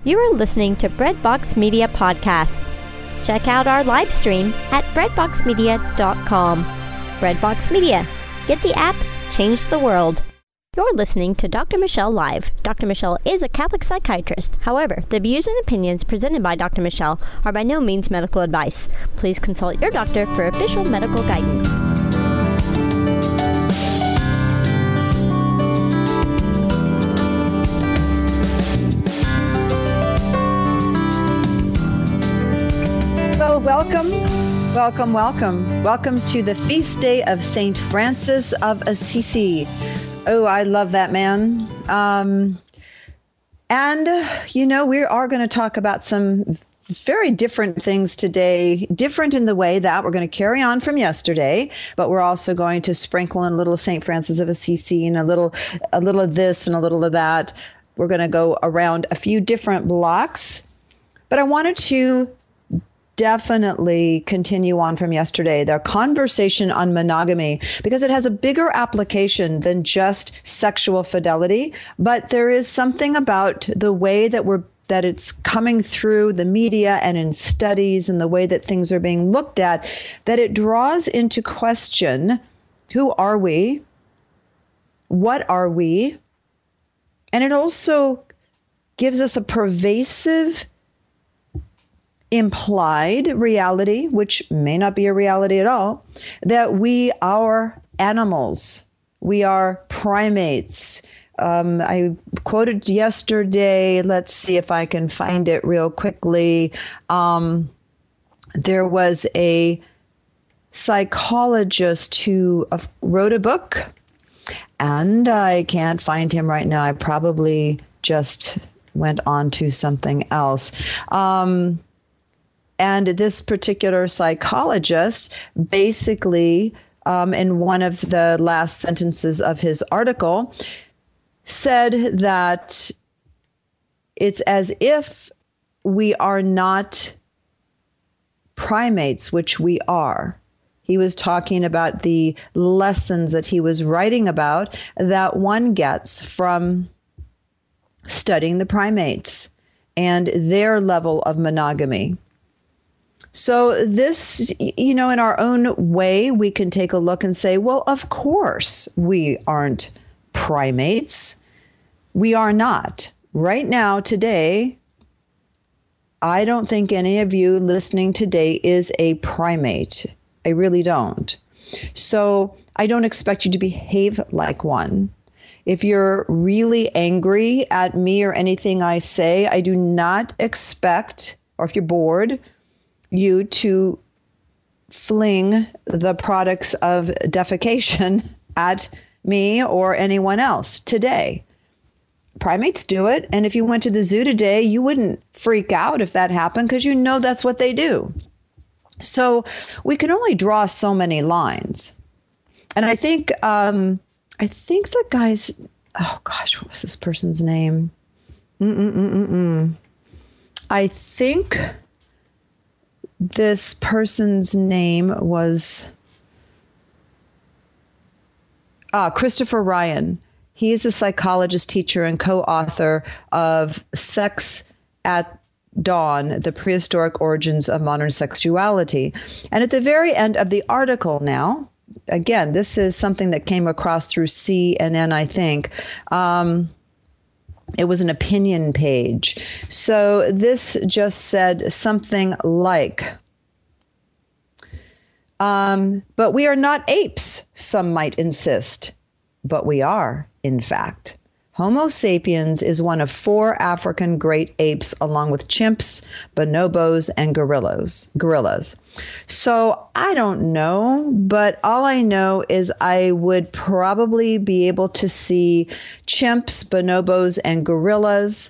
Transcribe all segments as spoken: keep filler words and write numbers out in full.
You are listening to Breadbox Media Podcast. Check out our live stream at breadbox media dot com. Breadbox Media. Get the app, change the world. You're listening to Doctor Michelle Live. Doctor Michelle is a Catholic psychiatrist. However, the views and opinions presented by Doctor Michelle are by no means medical advice. Please consult your doctor for official medical guidance. So welcome, welcome, welcome. Welcome to the feast day of Saint Francis of Assisi. Oh, I love that man. Um, and, you know, we are going to talk about some very different things today, different in the way that we're going to carry on from yesterday, but we're also going to sprinkle in a little Saint Francis of Assisi and a little, a little of this and a little of that. We're going to go around a few different blocks, but I wanted to definitely continue on from yesterday, their conversation on monogamy, because it has a bigger application than just sexual fidelity. But there is something about the way that we're that it's coming through the media and in studies and the way that things are being looked at, that it draws into question, who are we? What are we? And it also gives us a pervasive implied reality, which may not be a reality at all, that we are animals. We are primates. Um, I quoted yesterday, let's see if I can find it real quickly. Um, there was a psychologist who uh, wrote a book, and I can't find him right now. I probably just went on to something else. Um, And this particular psychologist basically, um, in one of the last sentences of his article, said that it's as if we are not primates, which we are. He was talking about the lessons that he was writing about that one gets from studying the primates and their level of monogamy. So this, you know, in our own way, we can take a look and say, well, of course, we aren't primates. We are not. Right now, today, I don't think any of you listening today is a primate. I really don't. So I don't expect you to behave like one. If you're really angry at me or anything I say, I do not expect, or if you're bored, you to fling the products of defecation at me or anyone else today. Primates do it. And if you went to the zoo today, you wouldn't freak out if that happened because you know that's what they do. So we can only draw so many lines. And I think, um, I think the guy's, oh gosh, what was this person's name? Mm-mm-mm-mm-mm. I think this person's name was uh, Christopher Ryan. He is a psychologist, teacher, and co-author of Sex at Dawn, The Prehistoric Origins of Modern Sexuality. And at the very end of the article now, again, this is something that came across through C N N, I think. Um, It was an opinion page. So this just said something like, um, but we are not apes, some might insist. But we are, in fact. Homo sapiens is one of four African great apes, along with chimps, bonobos, and gorillas. Gorillas. So I don't know, but all I know is I would probably be able to see chimps, bonobos, and gorillas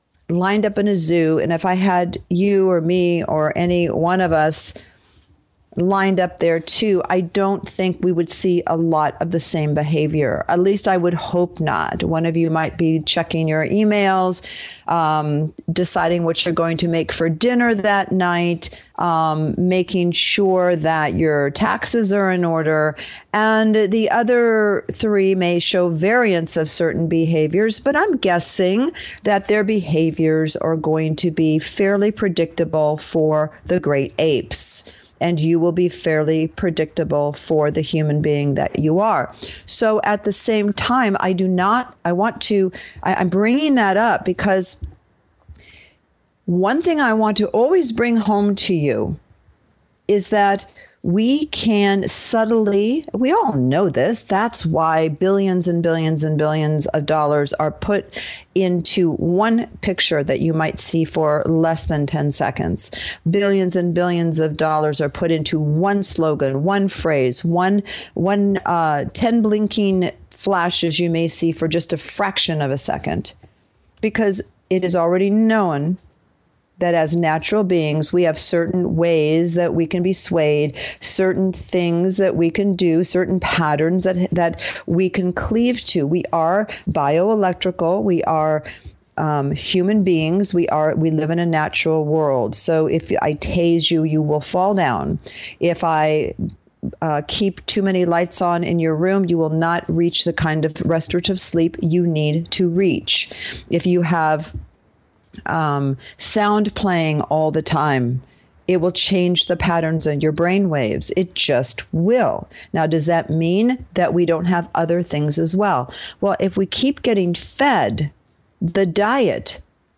lined up in a zoo. And if I had you or me or any one of us lined up there too, I don't think we would see a lot of the same behavior. At least I would hope not. One of you might be checking your emails, um, deciding what you're going to make for dinner that night, um, making sure that your taxes are in order. And the other three may show variants of certain behaviors, but I'm guessing that their behaviors are going to be fairly predictable for the great apes. And you will be fairly predictable for the human being that you are. So at the same time, I do not, I want to, I, I'm bringing that up because one thing I want to always bring home to you is that we can subtly, we all know this, that's why billions and billions and billions of dollars are put into one picture that you might see for less than ten seconds. Billions and billions of dollars are put into one slogan, one phrase, one, one uh, ten blinking flashes you may see for just a fraction of a second, because it is already known that as natural beings, we have certain ways that we can be swayed, certain things that we can do, certain patterns that that we can cleave to. We are bioelectrical. We are um, human beings. We are we live in a natural world. So if I tase you, you will fall down. If I Uh, keep too many lights on in your room, you will not reach the kind of restorative sleep you need to reach. If you have um, sound playing all the time, it will change the patterns in your brain waves. It just will. Now, does that mean that we don't have other things as well? Well, if we keep getting fed the diet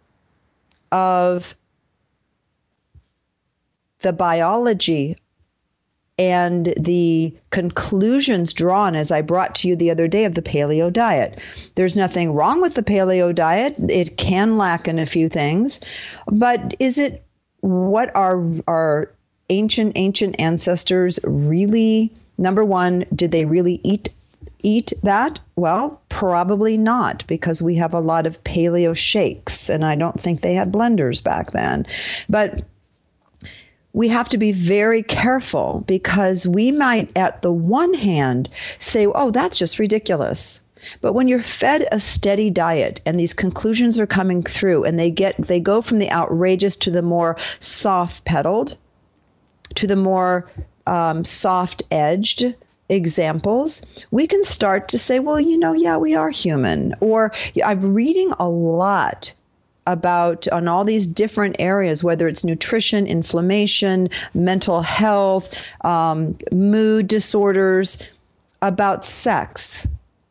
of the biology and the conclusions drawn, as I brought to you the other day, of the paleo diet. There's nothing wrong with the paleo diet. It can lack in a few things, but is it what our, our ancient, ancient ancestors really, number one, did they really eat eat that? Well, probably not, because we have a lot of paleo shakes, and I don't think they had blenders back then. But we have to be very careful, because we might, at the one hand, say, oh, that's just ridiculous. But when you're fed a steady diet and these conclusions are coming through, and they get they go from the outrageous to the more soft-pedaled, to the more um, soft-edged examples, we can start to say, well, you know, yeah, we are human. Or I'm reading a lot about on all these different areas, whether it's nutrition, inflammation, mental health, um, mood disorders, about sex.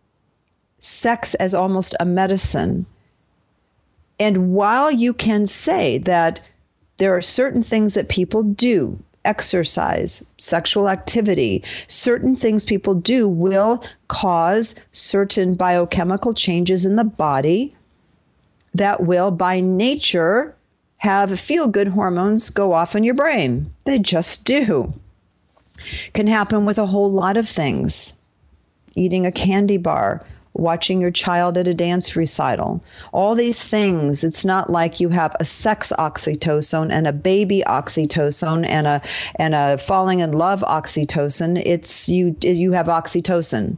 Sex as almost a medicine. And while you can say that there are certain things that people do, exercise, sexual activity, certain things people do will cause certain biochemical changes in the body that will, by nature, have feel-good hormones go off in your brain. They just do. Can happen with a whole lot of things. Eating a candy bar, watching your child at a dance recital. All these things, it's not like you have a sex oxytocin and a baby oxytocin and a and a falling in love oxytocin. It's you you have oxytocin.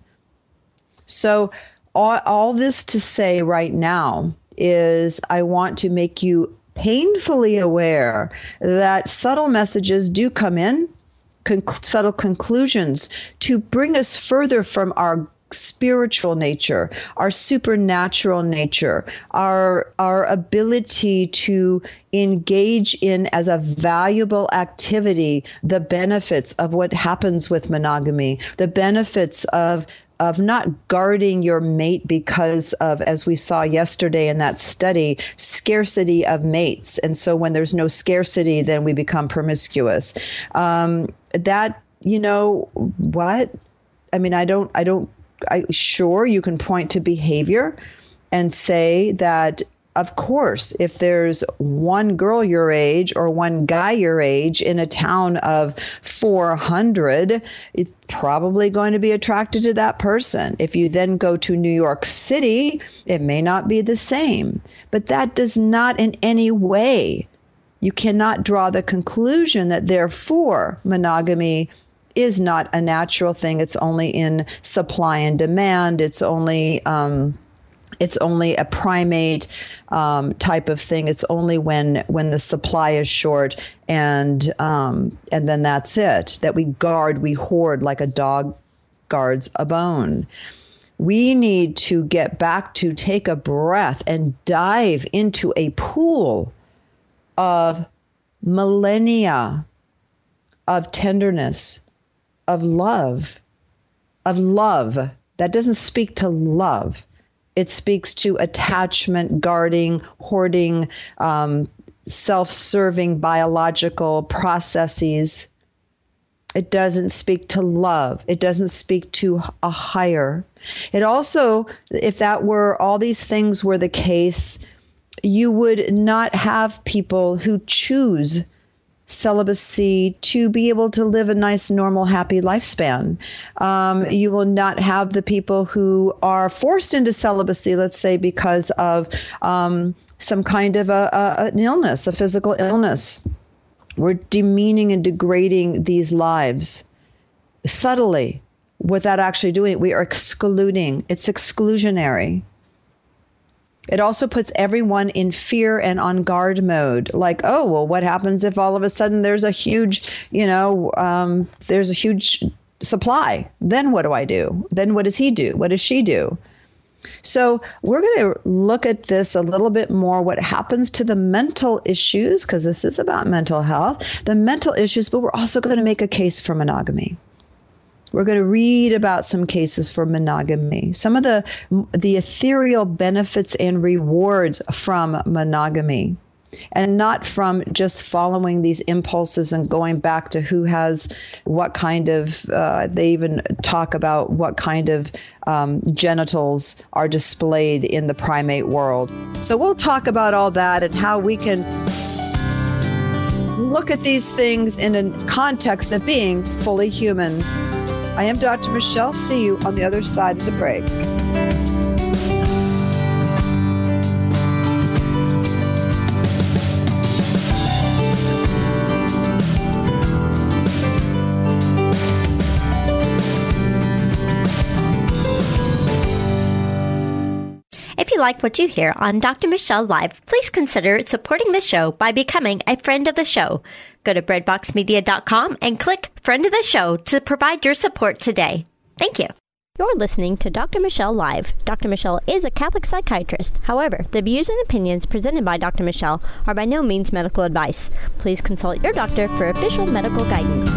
So all, all this to say right now is I want to make you painfully aware that subtle messages do come in, conc- subtle conclusions to bring us further from our spiritual nature, our supernatural nature, our our ability to engage in as a valuable activity the benefits of what happens with monogamy, the benefits of of not guarding your mate because of, as we saw yesterday in that study, scarcity of mates. And so when there's no scarcity, then we become promiscuous. Um, that, you know, what? I mean, I don't, I don't, I sure you can point to behavior and say that, of course, if there's one girl your age or one guy your age in a town of four hundred, it's probably going to be attracted to that person. If you then go to New York City, it may not be the same. But that does not in any way You cannot draw the conclusion that therefore monogamy is not a natural thing. It's only in supply and demand. It's only um, it's only a primate um, type of thing. It's only when when the supply is short, and um, and then that's it. That we guard, we hoard like a dog guards a bone. We need to get back to take a breath and dive into a pool of millennia of tenderness, of love, of love. That doesn't speak to love. It speaks to attachment, guarding, hoarding, um, self-serving biological processes. It doesn't speak to love. It doesn't speak to a higher. It also, if that were, all these things were the case, you would not have people who choose celibacy to be able to live a nice, normal, happy lifespan. Um, you will not have the people who are forced into celibacy, let's say, because of um, some kind of a, a, an illness, a physical illness. We're demeaning and degrading these lives subtly without actually doing it. We are excluding. It's exclusionary. It also puts everyone in fear and on guard mode. Like, oh, well, what happens if all of a sudden there's a huge, you know, um, there's a huge supply? Then what do I do? Then what does he do? What does she do? So we're going to look at this a little bit more, what happens to the mental issues, because this is about mental health, the mental issues, but we're also going to make a case for monogamy. We're going to read about some cases for monogamy, some of the the ethereal benefits and rewards from monogamy, and not from just following these impulses and going back to who has what kind of, uh, they even talk about what kind of um, genitals are displayed in the primate world. So we'll talk about all that and how we can look at these things in a context of being fully human. I am Doctor Michelle. See you on the other side of the break. If you like what you hear on Doctor Michelle Live, please consider supporting the show by becoming a friend of the show. Go to bread box media dot com and click Friend of the Show to provide your support today. Thank you. You're listening to Doctor Michelle Live. Doctor Michelle is a Catholic psychiatrist. However, the views and opinions presented by Doctor Michelle are by no means medical advice. Please consult your doctor for official medical guidance.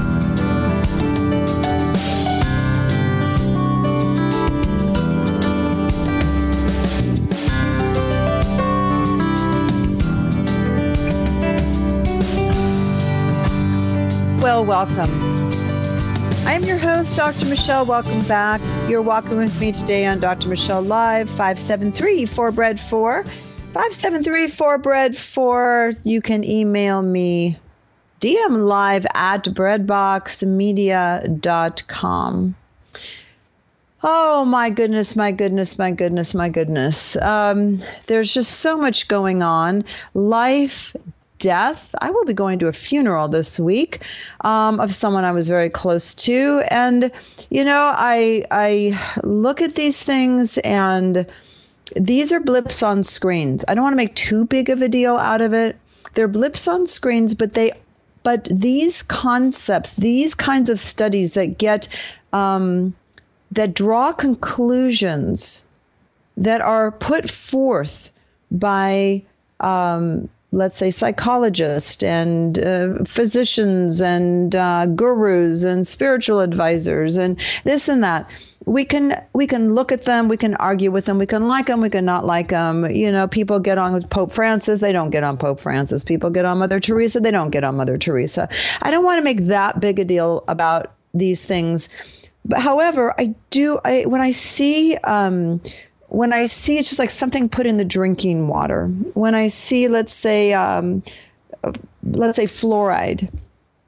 Well, welcome. I am your host, Doctor Michelle. Welcome back. You're walking with me today on Doctor Michelle Live, five seven three, four bread four. five seven three, four bread four. You can email me, D M live at bread box media dot com. Oh, my goodness, my goodness, my goodness, my goodness. Um, there's just so much going on. Life, death. I will be going to a funeral this week um, of someone I was very close to. And, you know, I I look at these things and these are blips on screens. I don't want to make too big of a deal out of it. They're blips on screens, but they but these concepts, these kinds of studies that get um, that draw conclusions that are put forth by um let's say psychologists and uh, physicians and uh, gurus and spiritual advisors and this and that. We can we can look at them, we can argue with them, we can like them, we can not like them. You know, people get on with Pope Francis, they don't get on Pope Francis. People get on Mother Teresa, they don't get on Mother Teresa. I don't want to make that big a deal about these things. But however, I do, I when I see um, When I see it's just like something put in the drinking water. When I see, let's say, um, let's say fluoride,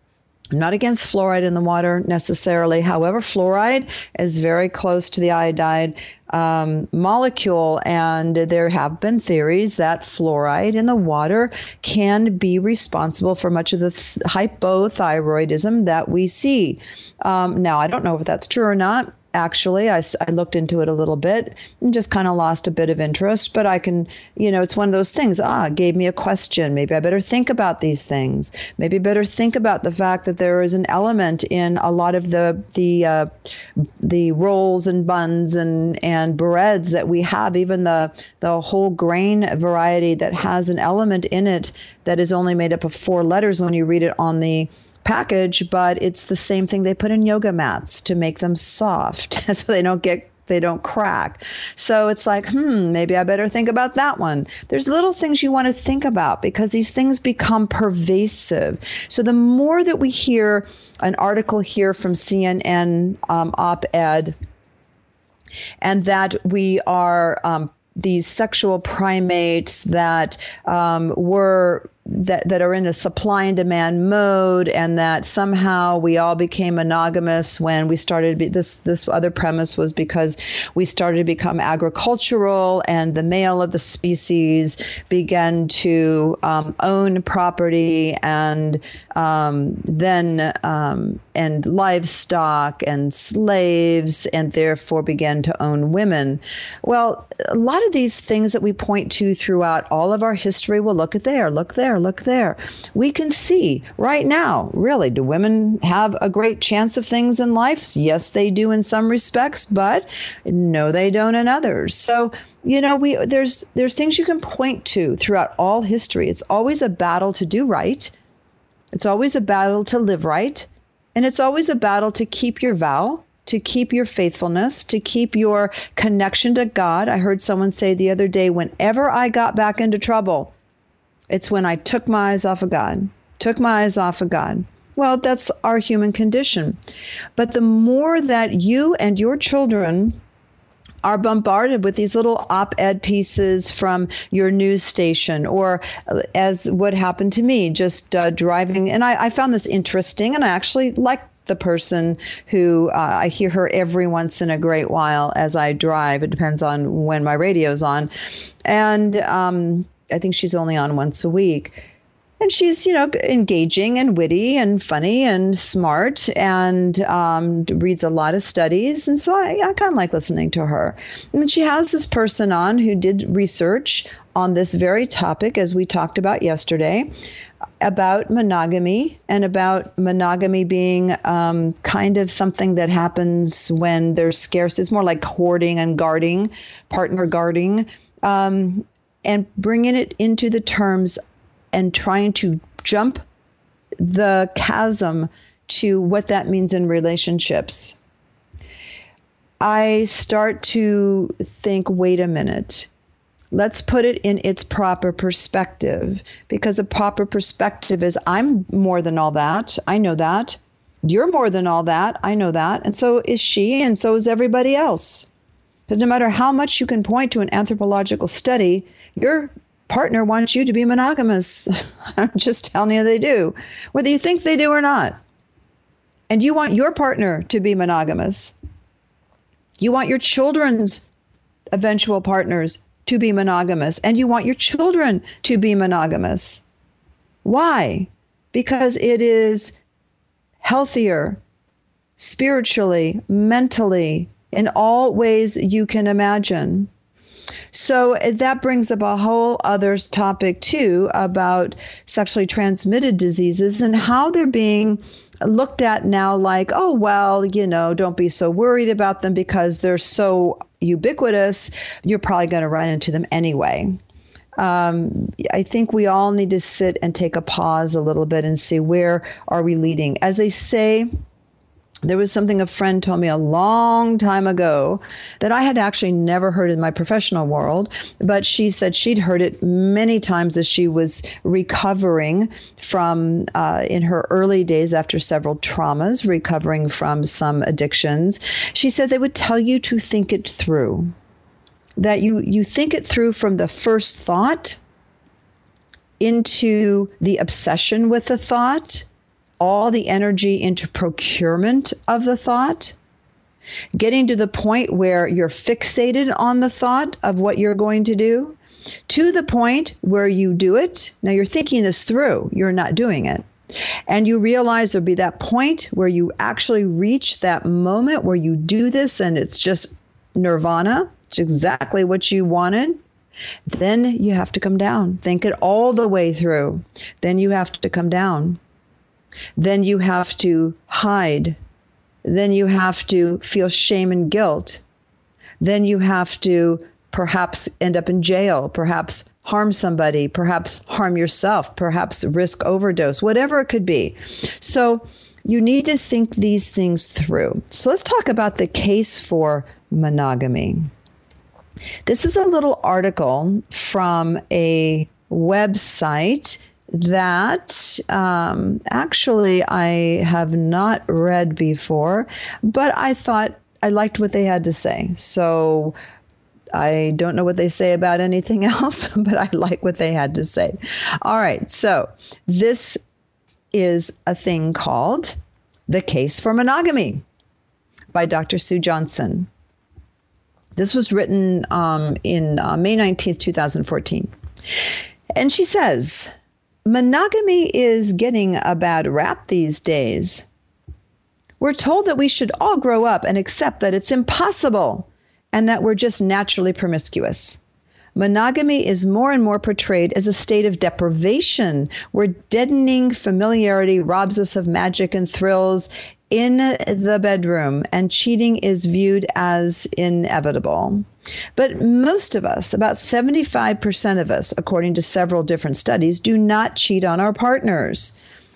I'm not against fluoride in the water necessarily. However, fluoride is very close to the iodide um, molecule, and there have been theories that fluoride in the water can be responsible for much of the th- hypothyroidism that we see. Um, now, I don't know if that's true or not. Actually, I, I looked into it a little bit and just kind of lost a bit of interest. But I can, you know, it's one of those things. Ah, it gave me a question. Maybe I better think about these things. Maybe better think about the fact that there is an element in a lot of the the uh, the rolls and buns and and breads that we have, even the the whole grain variety that has an element in it that is only made up of four letters when you read it on the package, but it's the same thing they put in yoga mats to make them soft so they don't get they don't crack. So it's like, hmm, maybe I better think about that one. There's little things you want to think about because these things become pervasive. So the more that we hear an article here from C N N um, op-ed, and that we are um, these sexual primates that um, were that, that are in a supply and demand mode, and that somehow we all became monogamous when we started to be, this this other premise was because we started to become agricultural, and the male of the species began to um, own property and um, then um, and livestock and slaves, and therefore began to own women. Well, a lot of these things that we point to throughout all of our history, well, look at there, look there, look there. We can see right now, really, do women have a great chance of things in life? Yes, they do in some respects, but no, they don't in others. So, you know, we there's there's things you can point to throughout all history. It's always a battle to do right. It's always a battle to live right. And it's always a battle to keep your vow, to keep your faithfulness, to keep your connection to God. I heard someone say the other day, whenever I got back into trouble, it's when I took my eyes off of God, took my eyes off of God. Well, that's our human condition. But the more that you and your children are bombarded with these little op-ed pieces from your news station, or as what happened to me, just uh, driving. And I, I found this interesting, and I actually like the person who uh, I hear her every once in a great while as I drive. It depends on when my radio's on. And um, I think she's only on once a week. And she's, you know, engaging and witty and funny and smart, and um, reads a lot of studies. And so I, I kind of like listening to her. And she has this person on who did research on this very topic, as we talked about yesterday, about monogamy, and about monogamy being um, kind of something that happens when there's scarce. It's more like hoarding and guarding, partner guarding, um, and bringing it into the terms and trying to jump the chasm to what that means in relationships. I start to think, wait a minute, let's put it in its proper perspective, because a proper perspective is, I'm more than all that. I know that. You're more than all that. I know that. And so is she, and so is everybody else. Because no matter how much you can point to an anthropological study, your partner wants you to be monogamous. I'm just telling you they do, whether you think they do or not. And you want your partner to be monogamous. You want your children's eventual partners to be monogamous, and you want your children to be monogamous. Why? Because it is healthier spiritually, mentally, in all ways you can imagine. So that brings up a whole other topic, too, about sexually transmitted diseases and how they're being looked at now like, oh, well, you know, don't be so worried about them because they're so ubiquitous. You're probably going to run into them anyway. Um, I think we all need to sit and take a pause a little bit and see, where are we leading? As they say, there was something a friend told me a long time ago that I had actually never heard in my professional world, but she said she'd heard it many times as she was recovering from, uh, in her early days after several traumas, recovering from some addictions. She said they would tell you to think it through, that you, you think it through from the first thought into the obsession with the thought, all the energy into procurement of the thought, getting to the point where you're fixated on the thought of what you're going to do, to the point where you do it. Now you're thinking this through, you're not doing it. And you realize there'll be that point where you actually reach that moment where you do this and it's just nirvana. It's exactly what you wanted. Then you have to come down. Think it all the way through. Then you have to come down. Then you have to hide. Then you have to feel shame and guilt. Then you have to perhaps end up in jail, perhaps harm somebody, perhaps harm yourself, perhaps risk overdose, whatever it could be. So you need to think these things through. So let's talk about the case for monogamy. This is a little article from a website that um, actually I have not read before, but I thought I liked what they had to say. So I don't know what they say about anything else, but I like what they had to say. All right. So this is a thing called The Case for Monogamy by Doctor Sue Johnson. This was written um, in uh, May nineteenth, twenty fourteen. And she says, monogamy is getting a bad rap these days. We're told that we should all grow up and accept that it's impossible and that we're just naturally promiscuous. Monogamy is more and more portrayed as a state of deprivation where deadening familiarity robs us of magic and thrills in the bedroom, and cheating is viewed as inevitable. But most of us, about seventy-five percent of us, according to several different studies, do not cheat on our partners.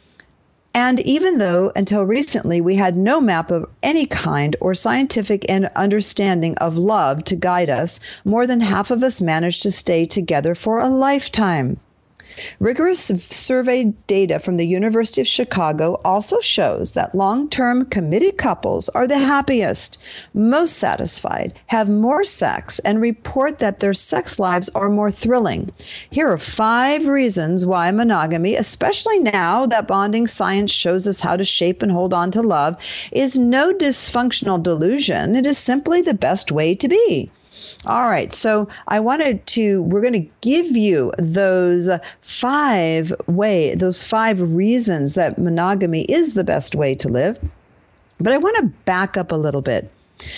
And even though until recently we had no map of any kind or scientific and understanding of love to guide us, more than half of us managed to stay together for a lifetime. Rigorous survey data from the University of Chicago also shows that long-term committed couples are the happiest, most satisfied, have more sex, and report that their sex lives are more thrilling. Here are five reasons why monogamy, especially now that bonding science shows us how to shape and hold on to love, is no dysfunctional delusion. It is simply the best way to be. All right, so I wanted to, we're going to give you those five way, those five reasons that monogamy is the best way to live. But I want to back up a little bit.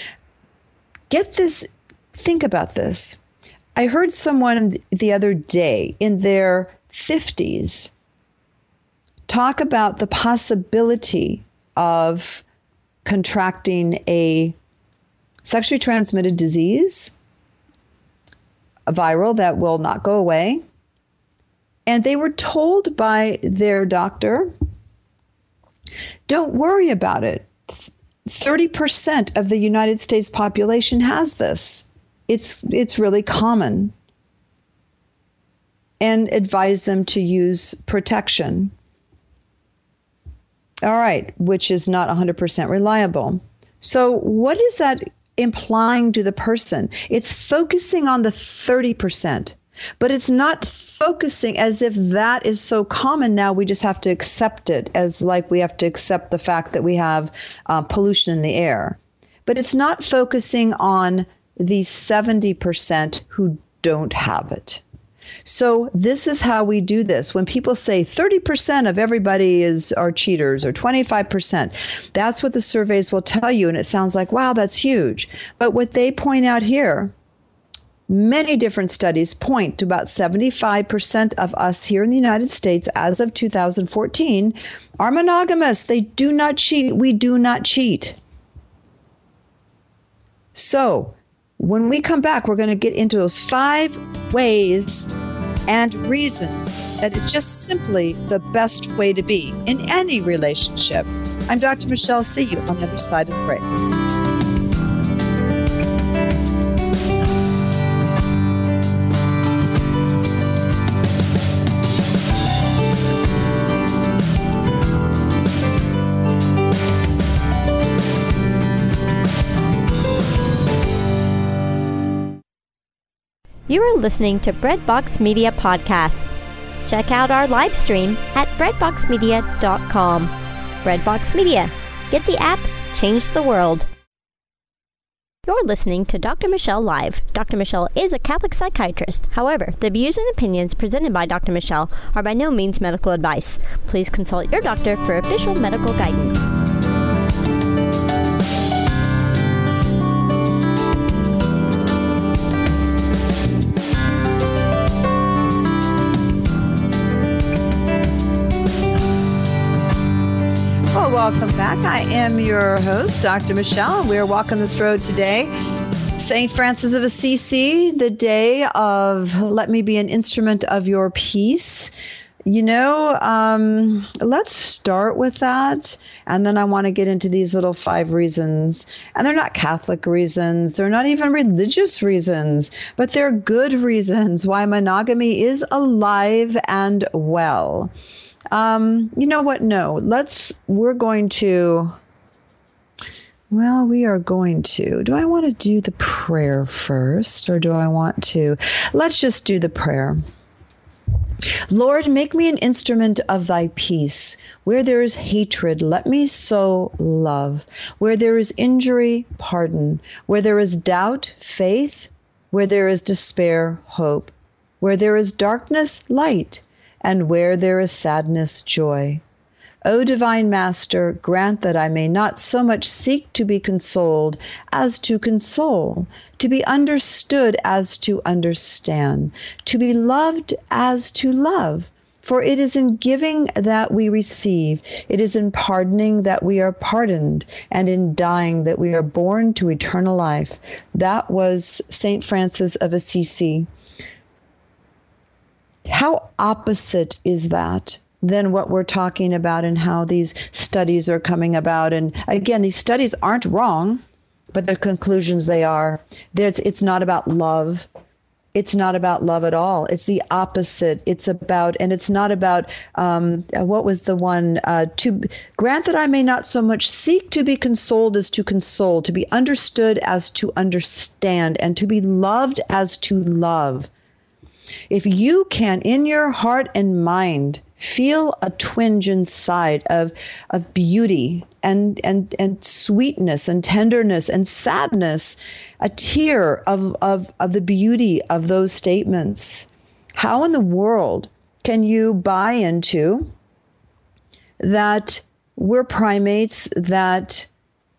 Get this, think about this. I heard someone the other day in their fifties talk about the possibility of contracting a sexually transmitted disease, a viral that will not go away. And they were told by their doctor, don't worry about it. thirty percent of the United States population has this. It's, it's really common. And advise them to use protection. All right, which is not one hundred percent reliable. So what is that implying to the person? It's focusing on the thirty percent, but it's not focusing as if that is so common now we just have to accept it, as like we have to accept the fact that we have uh, pollution in the air. But it's not focusing on the seventy percent who don't have it. So this is how we do this. When people say thirty percent of everybody is are cheaters or twenty-five percent, that's what the surveys will tell you. And it sounds like, wow, that's huge. But what they point out here, many different studies point to about seventy-five percent of us here in the United States as of two thousand fourteen are monogamous. They do not cheat. We do not cheat. So when we come back, we're going to get into those five ways and reasons that it's just simply the best way to be in any relationship. I'm Doctor Michelle. See you on the other side of the break. You are listening to Breadbox Media Podcast. Check out our live stream at breadbox media dot com. Redbox Media. Get the app, change the world. You're listening to Doctor Michelle Live. Doctor Michelle is a Catholic psychiatrist. However, the views and opinions presented by Doctor Michelle are by no means medical advice. Please consult your doctor for official medical guidance. Welcome back. I am your host, Doctor Michelle, and we are walking this road today. Saint Francis of Assisi, the day of let me be an instrument of your peace. You know, um, let's start with that. And then I want to get into these little five reasons. And they're not Catholic reasons. They're not even religious reasons, but they're good reasons why monogamy is alive and well. Um, you know what? No, let's, we're going to, well, we are going to, do I want to do the prayer first or do I want to, let's just do the prayer. Lord, make me an instrument of thy peace. Where there is hatred, let me sow love. Where there is injury, pardon. Where there is doubt, faith. Where there is despair, hope. Where there is darkness, light. And where there is sadness, joy. O divine Master, grant that I may not so much seek to be consoled as to console, to be understood as to understand, to be loved as to love. For it is in giving that we receive, it is in pardoning that we are pardoned, and in dying that we are born to eternal life. That was Saint Francis of Assisi. How opposite is that than what we're talking about and how these studies are coming about? And again, these studies aren't wrong, but the conclusions they are. There's, it's not about love. It's not about love at all. It's the opposite. It's about, and it's not about, um, what was the one, uh, to grant that I may not so much seek to be consoled as to console, to be understood as to understand, and to be loved as to love. If you can, in your heart and mind, feel a twinge inside of, of beauty and, and, and sweetness and tenderness and sadness, a tear of, of, of the beauty of those statements, how in the world can you buy into that we're primates that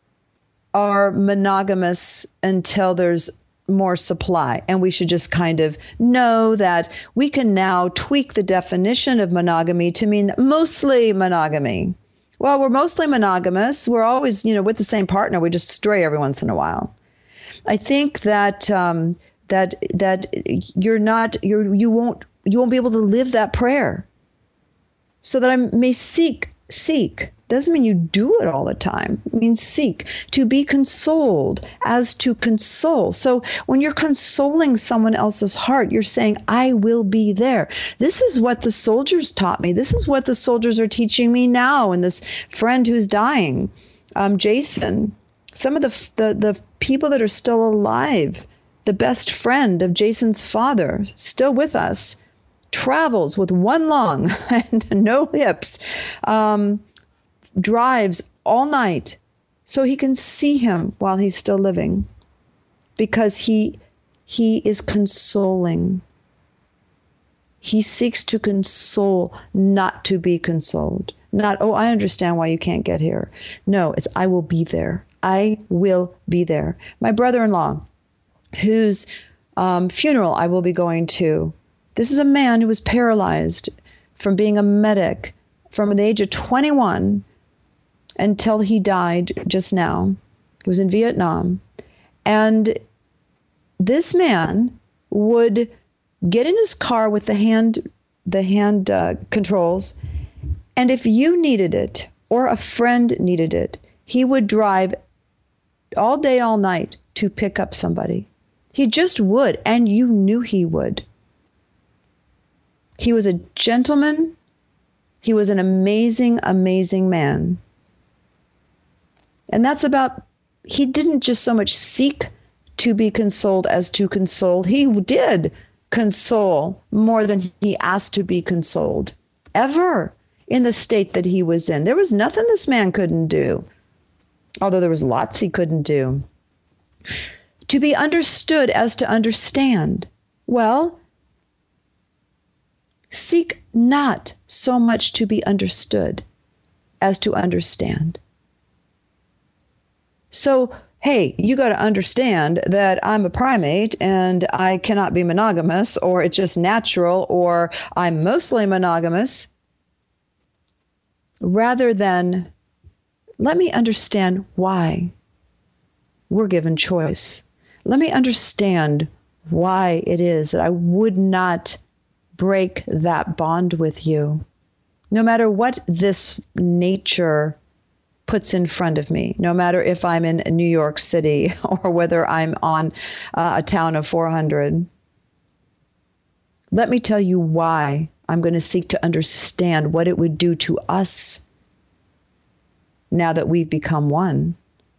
are monogamous until there's more supply, and we should just kind of know that we can now tweak the definition of monogamy to mean mostly monogamy. Well, we're mostly monogamous. We're always, you know, with the same partner. We just stray every once in a while. I think that um, that that you're not you're you won't you won't be able to live that prayer. So that I may seek seek. Doesn't mean you do it all the time. It means seek, to be consoled as to console. So when you're consoling someone else's heart, you're saying, I will be there. This is what the soldiers taught me. This is what the soldiers are teaching me now. And this friend who's dying, um, Jason, some of the, the, the people that are still alive, the best friend of Jason's father, still with us, travels with one lung and no hips, um, drives all night so he can see him while he's still living, because he he is consoling. He seeks to console, not to be consoled. Not, oh, I understand why you can't get here. No, it's I will be there. I will be there. My brother-in-law, whose um, funeral I will be going to, this is a man who was paralyzed from being a medic from the age of twenty-one until he died just now. He was in Vietnam. And this man would get in his car with the hand, the hand uh, controls, and if you needed it or a friend needed it, he would drive all day, all night to pick up somebody. He just would, and you knew he would. He was a gentleman. He was an amazing, amazing man. And that's about, he didn't just so much seek to be consoled as to console. He did console more than he asked to be consoled. Ever. in the state that he was in. There was nothing this man couldn't do, although there was lots he couldn't do. To be understood as to understand. Well, seek not so much to be understood as to understand. So, hey, you got to understand that I'm a primate and I cannot be monogamous, or it's just natural, or I'm mostly monogamous, rather than let me understand why we're given choice. Let me understand why it is that I would not break that bond with you, no matter what this nature puts in front of me, no matter if I'm in New York City or whether I'm on uh, a town of four hundred. Let me tell you why I'm going to seek to understand what it would do to us now that we've become one.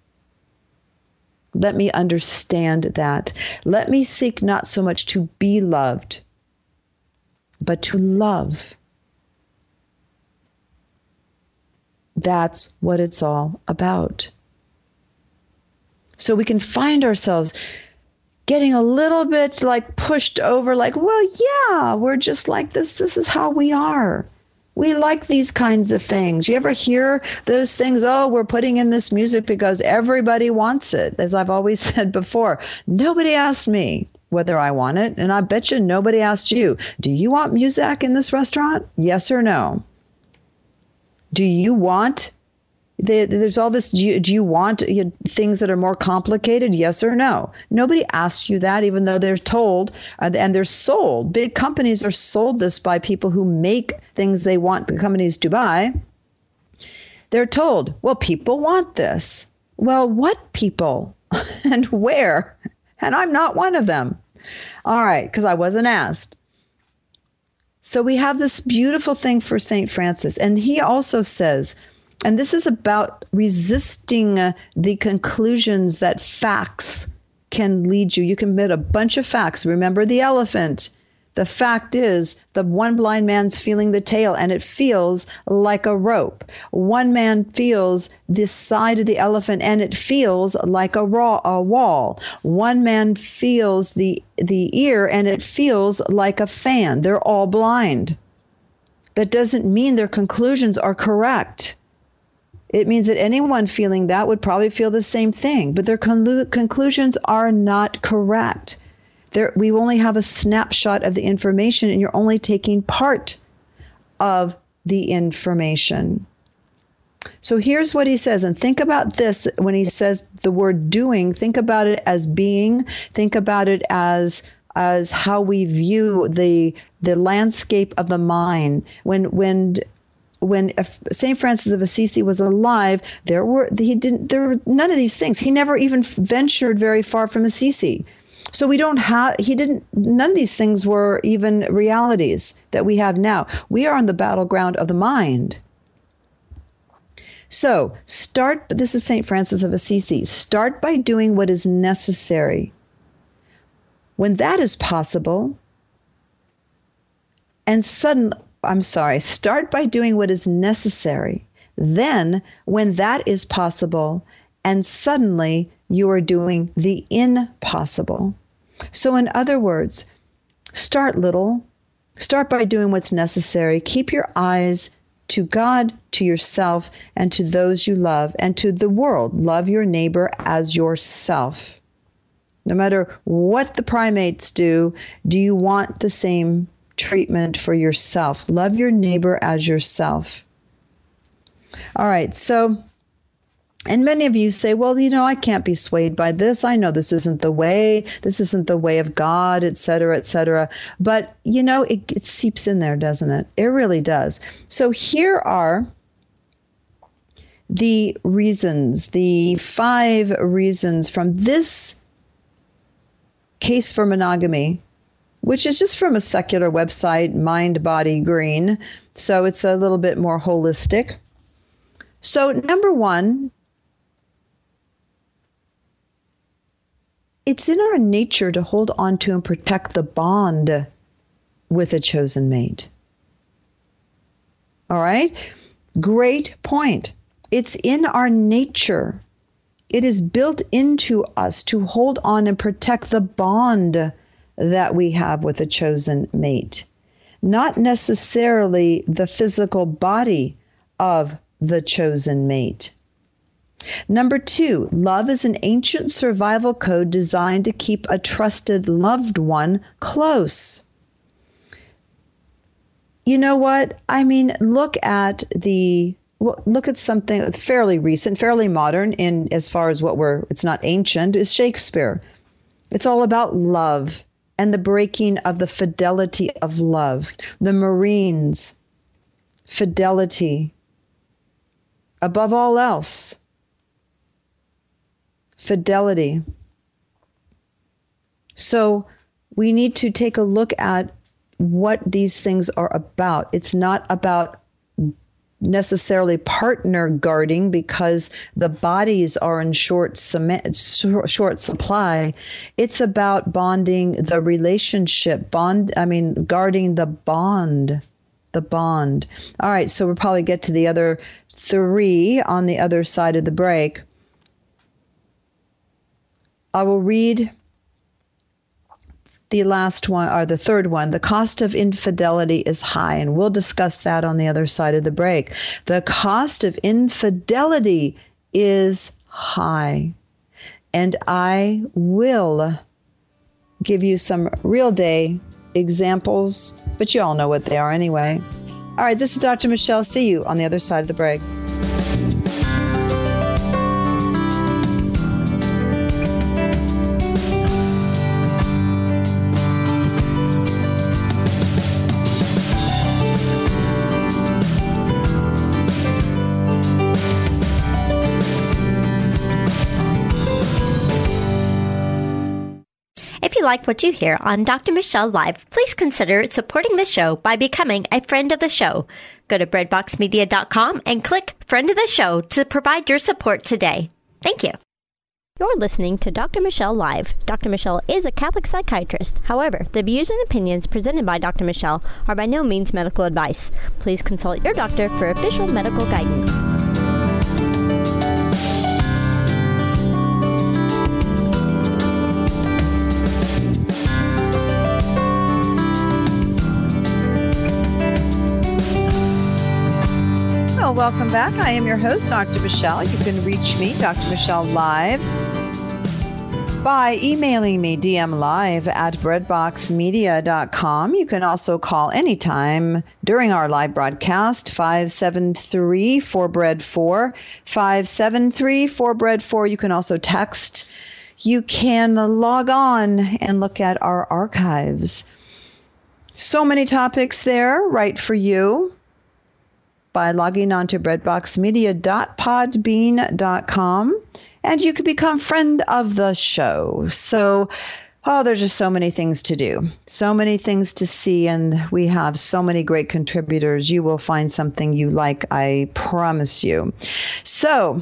Let me understand that. Let me seek not so much to be loved, but to love. That's what it's all about. So we can find ourselves getting a little bit like pushed over, like, well, yeah, we're just like this. This is how we are. We like these kinds of things. You ever hear those things? Oh, we're putting in this music because everybody wants it. As I've always said before, nobody asked me whether I want it. And I bet you nobody asked you. Do you want music in this restaurant? Yes or no? Do you want, the, there's all this, do you, do you want you know, things that are more complicated? Yes or no? Nobody asks you that, even though they're told uh, and they're sold. Big companies are sold this by people who make things they want the companies to buy. They're told, well, people want this. Well, what people and where? And I'm not one of them. All right, because I wasn't asked. So we have this beautiful thing for Saint Francis. And he also says, and this is about resisting uh, the conclusions that facts can lead you. You can admit a bunch of facts. Remember the elephant. The fact is, the one blind man's feeling the tail, and it feels like a rope. One man feels this side of the elephant, and it feels like a, raw, a wall. One man feels the, the ear, and it feels like a fan. They're all blind. That doesn't mean their conclusions are correct. It means that anyone feeling that would probably feel the same thing, but their con- conclusions are not correct. There, we only have a snapshot of the information, and you're only taking part of the information. So here's what he says, and think about this when he says the word doing. Think about it as being. Think about it as as how we view the the landscape of the mind. When when when Saint Francis of Assisi was alive, there were he didn't there were none of these things. He never even ventured very far from Assisi. So we don't have, he didn't, none of these things were even realities that we have now. We are on the battleground of the mind. So start, this is Saint Francis of Assisi, start by doing what is necessary. When that is possible, and suddenly, I'm sorry, start by doing what is necessary. Then, when that is possible, and suddenly you are doing the impossible. So in other words, start little. Start by doing what's necessary. Keep your eyes to God, to yourself, and to those you love, and to the world. Love your neighbor as yourself. No matter what the primates do, do you want the same treatment for yourself? Love your neighbor as yourself. All right, so... And many of you say, well, you know, I can't be swayed by this. I know this isn't the way. This isn't the way of God, et cetera, et cetera. But, you know, it, it seeps in there, doesn't it? It really does. So here are the reasons, the five reasons from this case for monogamy, which is just from a secular website, Mind, Body, Green. So it's a little bit more holistic. So number one, it's in our nature to hold on to and protect the bond with a chosen mate. All right? Great point. It's in our nature. It is built into us to hold on and protect the bond that we have with a chosen mate, not necessarily the physical body of the chosen mate. Number two, love is an ancient survival code designed to keep a trusted loved one close. You know what? I mean, look at the well, look at something fairly recent, fairly modern in as far as what we're, it's not ancient, is Shakespeare. It's all about love and the breaking of the fidelity of love. The Marines, fidelity. Above all else, fidelity. So we need to take a look at what these things are about. It's not about necessarily partner guarding because the bodies are in short, short supply. It's about bonding the relationship, bond. I mean, guarding the bond, the bond. All right. So we'll probably get to the other three on the other side of the break. I will read the last one, or the third one. The cost of infidelity is high, and we'll discuss that on the other side of the break. The cost of infidelity is high, and I will give you some real day examples, but you all know what they are anyway. All right, this is Doctor Michelle. See you on the other side of the break. If you like what you hear on Doctor Michelle Live, please consider supporting the show by becoming a friend of the show. Go to bread box media dot com and click Friend of the Show to provide your support today. Thank you. You're listening to Doctor Michelle Live. Doctor Michelle is a Catholic psychiatrist. However, the views and opinions presented by Doctor Michelle are by no means medical advice. Please consult your doctor for official medical guidance. Welcome back. I am your host, Doctor Michelle. You can reach me, Doctor Michelle Live, by emailing me, D M live at bread box media dot com. You can also call anytime during our live broadcast, five seven three, four bread four, five seven three, four bread four. You can also text. You can log on and look at our archives. So many topics there, right for you, by logging on to bread box media dot podbean dot com, and you can become friend of the show. So, oh, there's just so many things to do, so many things to see, and we have so many great contributors. You will find something you like, I promise you. So,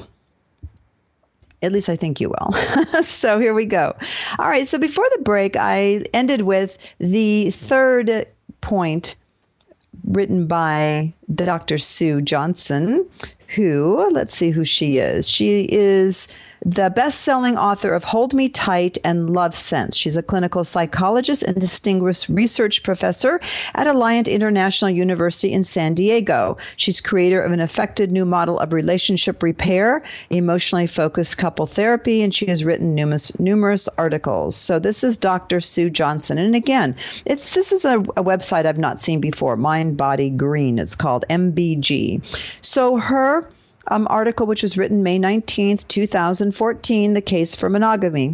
at least I think you will. So here we go. All right, so before the break, I ended with the third point written by Doctor Sue Johnson, who, let's see who she is. She is the best-selling author of Hold Me Tight and Love Sense. She's a clinical psychologist and distinguished research professor at Alliant International University in San Diego. She's creator of an effective new model of relationship repair, emotionally focused couple therapy, and she has written numerous, numerous articles. So this is Doctor Sue Johnson. And again, it's this is a, a website I've not seen before, Mind, Body, Green. It's called M B G. So her Um, article, which was written May nineteenth, two thousand fourteen, The Case for Monogamy.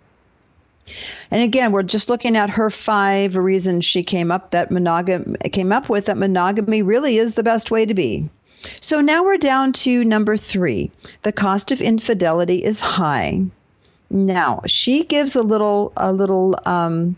And again, we're just looking at her five reasons she came up that monogam- came up with that monogamy really is the best way to be. So now we're down to number three. The cost of infidelity is high. Now, she gives a little a little um,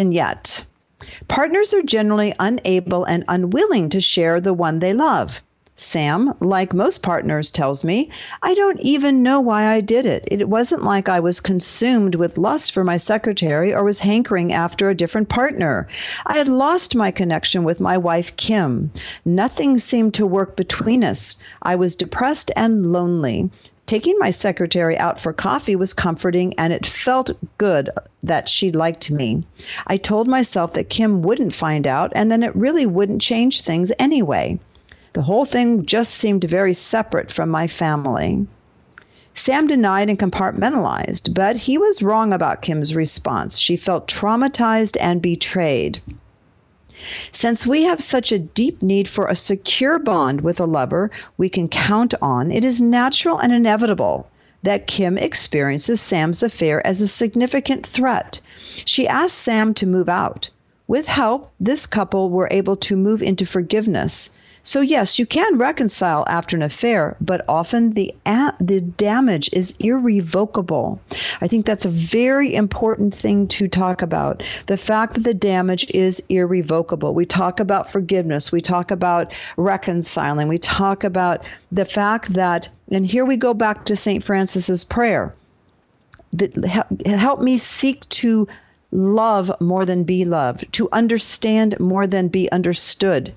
vignette. Partners are generally unable and unwilling to share the one they love. Sam, like most partners, tells me, I don't even know why I did it. It wasn't like I was consumed with lust for my secretary or was hankering after a different partner. I had lost my connection with my wife, Kim. Nothing seemed to work between us. I was depressed and lonely. Taking my secretary out for coffee was comforting, and it felt good that she liked me. I told myself that Kim wouldn't find out, and then it really wouldn't change things anyway. The whole thing just seemed very separate from my family. Sam denied and compartmentalized, but he was wrong about Kim's response. She felt traumatized and betrayed. Since we have such a deep need for a secure bond with a lover we can count on, it is natural and inevitable that Kim experiences Sam's affair as a significant threat. She asked Sam to move out. With help, this couple were able to move into forgiveness. So yes, you can reconcile after an affair, but often the a- the damage is irrevocable. I think that's a very important thing to talk about. The fact that the damage is irrevocable. We talk about forgiveness. We talk about reconciling. We talk about the fact that, and here we go back to Saint Francis's prayer, that help me seek to love more than be loved, to understand more than be understood.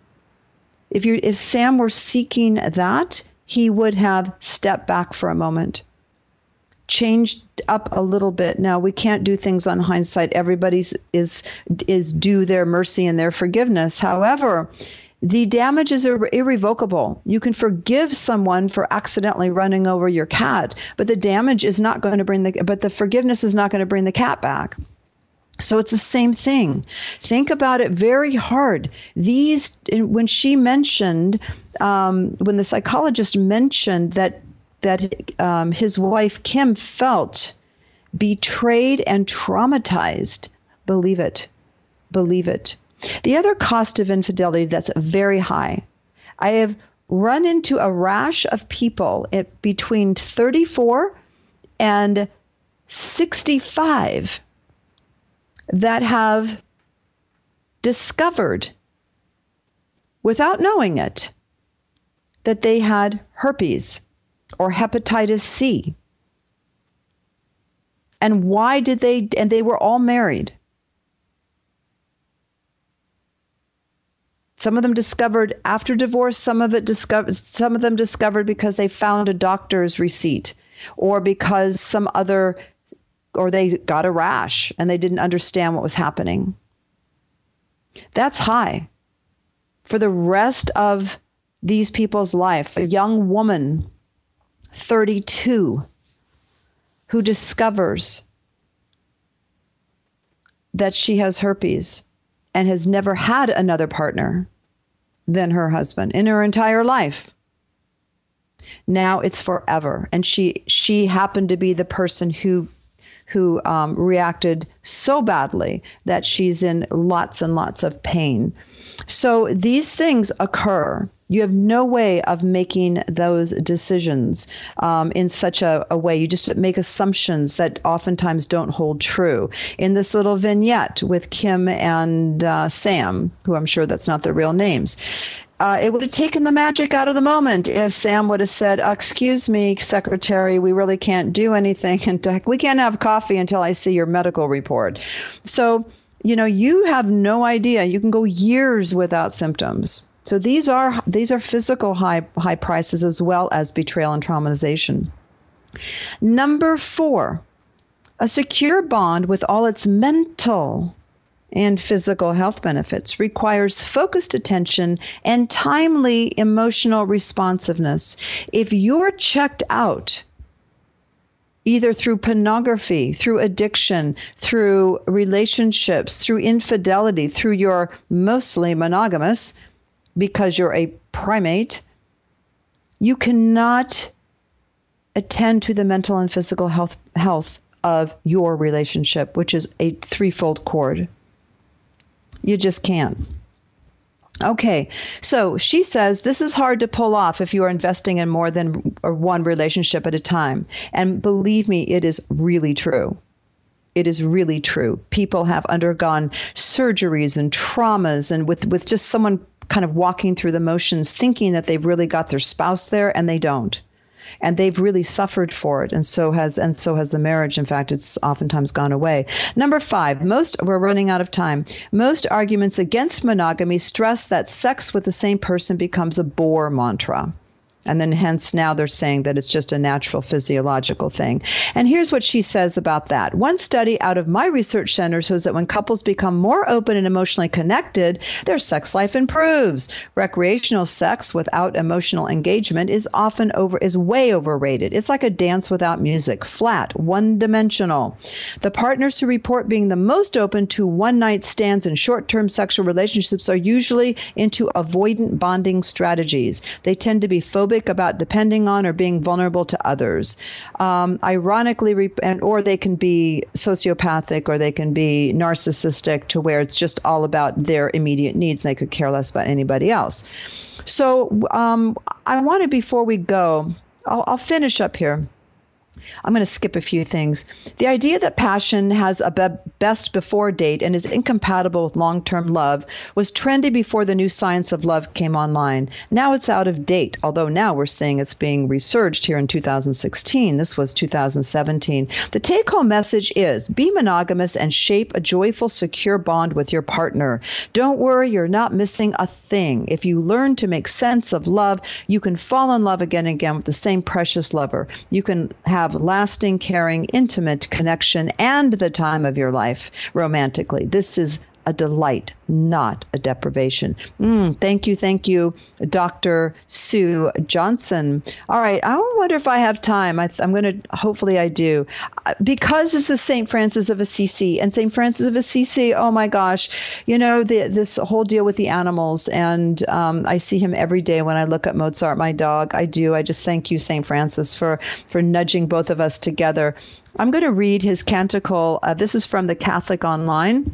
If you, if Sam were seeking that, he would have stepped back for a moment, changed up a little bit. Now, we can't do things on hindsight. Everybody's is is due their mercy and their forgiveness. However, the damage is irre- irrevocable. You can forgive someone for accidentally running over your cat, but the damage is not going to bring the, but the forgiveness is not going to bring the cat back. So it's the same thing. Think about it very hard. These, when she mentioned, um, when the psychologist mentioned that that um, his wife Kim felt betrayed and traumatized, believe it, believe it. The other cost of infidelity that's very high. I have run into a rash of people at between thirty-four and sixty-five that have discovered, without knowing it, that they had herpes or hepatitis C. And why did they, and they were all married. Some of them discovered after divorce, some of it discovered, some of them discovered because they found a doctor's receipt or because some other or they got a rash and they didn't understand what was happening. That's high. For the rest of these people's life, a young woman, thirty-two, who discovers that she has herpes and has never had another partner than her husband in her entire life. Now it's forever. And she she happened to be the person who who um, reacted so badly that she's in lots and lots of pain. So these things occur. You have no way of making those decisions um, in such a, a way. You just make assumptions that oftentimes don't hold true. In this little vignette with Kim and uh, Sam, who I'm sure that's not their real names, Uh, it would have taken the magic out of the moment if Sam would have said, excuse me, secretary, we really can't do anything. And we can't have coffee until I see your medical report. So, you know, you have no idea. You can go years without symptoms. So these are these are physical high high prices as well as betrayal and traumatization. Number four, a secure bond with all its mental and physical health benefits requires focused attention and timely emotional responsiveness. If you're checked out, either through pornography, through addiction, through relationships, through infidelity, through your mostly monogamous, because you're a primate, you cannot attend to the mental and physical health health of your relationship, which is a threefold cord. You just can't. Okay, so she says this is hard to pull off if you are investing in more than one relationship at a time. And believe me, it is really true. It is really true. People have undergone surgeries and traumas, and with, with just someone kind of walking through the motions, thinking that they've really got their spouse there, and they don't. And they've really suffered for it, and so has and so has the marriage. In fact, it's oftentimes gone away. Number five, most we're running out of time. Most arguments against monogamy stress that sex with the same person becomes a bore mantra. And then hence now they're saying that it's just a natural physiological thing. And here's what she says about that. One study out of my research center shows that when couples become more open and emotionally connected, their sex life improves. Recreational sex without emotional engagement is often over, is way overrated. It's like a dance without music, flat, one-dimensional. The partners who report being the most open to one-night stands and short-term sexual relationships are usually into avoidant bonding strategies. They tend to be phobic about depending on or being vulnerable to others. Um, ironically, re- and or they can be sociopathic or they can be narcissistic to where it's just all about their immediate needs. They could care less about anybody else. So um, I want to, before we go, I'll, I'll finish up here. I'm going to skip a few things. The idea that passion has a be- best before date and is incompatible with long-term love was trendy before the new science of love came online. Now it's out of date, although now we're seeing it's being resurged here in two thousand sixteen. This was two thousand seventeen. The take-home message is be monogamous and shape a joyful, secure bond with your partner. Don't worry, you're not missing a thing. If you learn to make sense of love, you can fall in love again and again with the same precious lover. You can have lasting, caring, intimate connection and the time of your life romantically. This is a delight, not a deprivation. Mm, thank you, thank you, Doctor Sue Johnson. All right, I wonder if I have time. I th- I'm going to, hopefully I do. Because this is Saint Francis of Assisi, and Saint Francis of Assisi, oh my gosh, you know, the, this whole deal with the animals, and um, I see him every day when I look at Mozart, my dog. I do. I just thank you, Saint Francis, for, for nudging both of us together. I'm going to read his canticle. Uh, this is from the Catholic Online.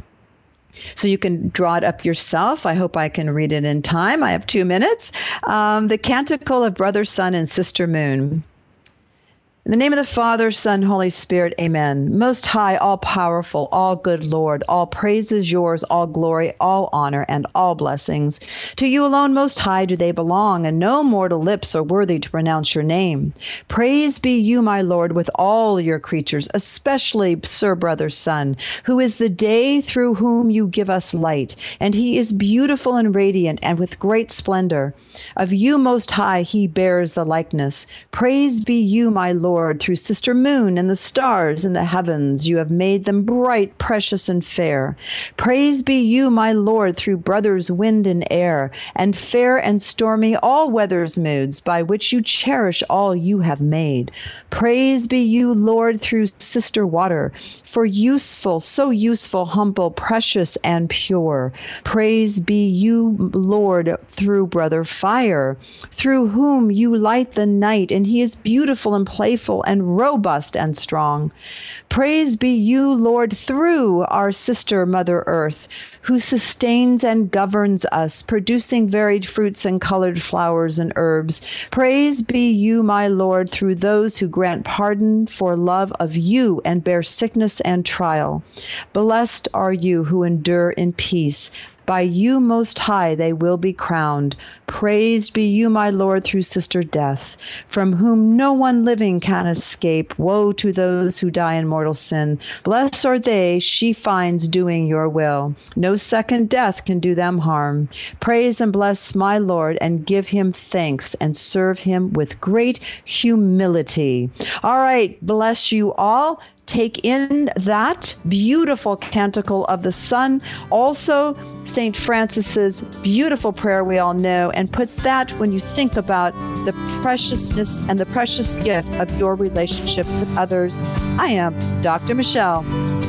So you can draw it up yourself. I hope I can read it in time. I have two minutes. Um, the Canticle of Brother Sun and Sister Moon. In the name of the Father, Son, Holy Spirit, amen. Most high, all-powerful, all-good Lord, all praise is yours, all glory, all honor, and all blessings. To you alone, Most High, do they belong, and no mortal lips are worthy to pronounce your name. Praise be you, my Lord, with all your creatures, especially Sir Brother Sun, who is the day through whom you give us light, and he is beautiful and radiant and with great splendor. Of you, Most High, he bears the likeness. Praise be you, my Lord, through Sister Moon and the stars in the heavens. You have made them bright, precious, and fair. Praise be you, my Lord, through brothers wind and air, and fair and stormy all weather's moods, by which you cherish all you have made. Praise be you, Lord, through Sister Water, for useful, so useful, humble, precious, and pure. Praise be you, Lord, through Brother Fire, through whom you light the night, and he is beautiful and playful and robust and strong. Praise be you, Lord, through our sister Mother Earth, who sustains and governs us, producing varied fruits and colored flowers and herbs. Praise be you, my Lord, through those who grant pardon for love of you and bear sickness and trial. Blessed are you who endure in peace. By you, Most High, they will be crowned. Praised be you, my Lord, through Sister Death, from whom no one living can escape. Woe to those who die in mortal sin. Blessed are they she finds doing your will. No second death can do them harm. Praise and bless my Lord, and give him thanks, and serve him with great humility. All right, bless you all. Take in that beautiful canticle of the sun, also Saint Francis's beautiful prayer we all know, and put that when you think about the preciousness and the precious gift of your relationship with others. I am Doctor Michelle.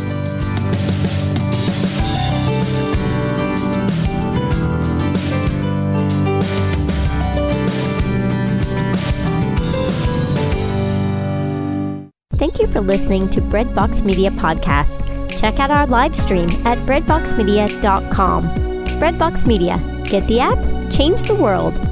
Thank you for listening to Breadbox Media Podcast. Check out our live stream at breadbox media dot com. Breadbox Media. Get the app, change the world.